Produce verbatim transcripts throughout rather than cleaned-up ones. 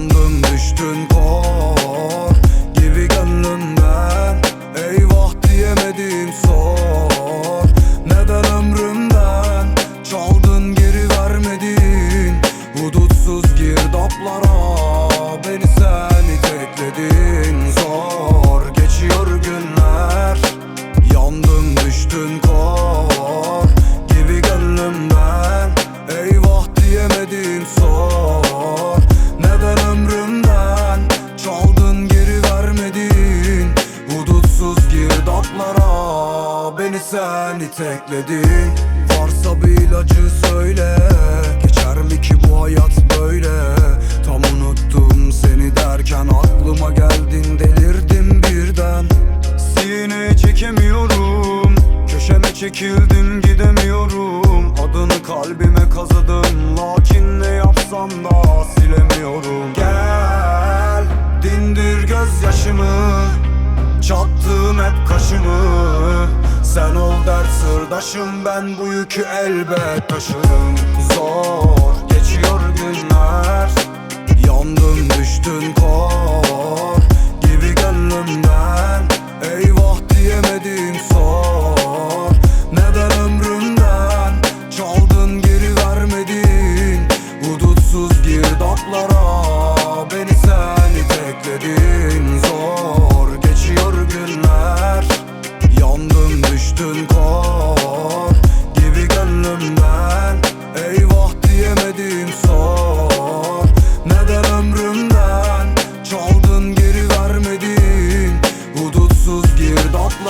Yandın düştün kor gibi gönlümden. Eyvah diyemedim sor. Neden ömrümden çaldın geri vermedin? Hudutsuz girdaplara beni sen itekledin. Zor geçiyor günler. Yandın düştün kor gibi gönlümden. Eyvah diyemedim sor. Neden ömrümden çaldın geri vermedin? Hudutsuz girdaplara beni sen itekledin. Varsa bir ilacı söyle, geçer mi ki bu hayat böyle? Tam unuttum seni derken aklıma geldin, delirdim birden. Sineye çekemiyorum, köşeme çekildim gidemiyorum. Adını kalbime kazıdım, lakin ne yapsam da silemiyorum. Gel dindir gözyaşımı, çattığım hep kaşımı. Sen ol dert sırdaşım, ben bu yükü elbet taşırım. Zor geçiyor günler. Yandın düştün kor gibi gönlümden. Eyvah diyemedim sor. Neden ömrümden çaldın geri vermedin? Hudutsuz girdaplara beni sen itekledin. Zor geçiyor günler. Yandın düştün kor gibi gönlümden. Eyvah diyemedim sor. Neden ömrümden çaldın geri vermedin? Hudutsuz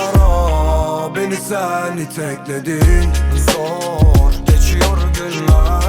girdaplara beni sen itekledin. Zor geçiyor günler.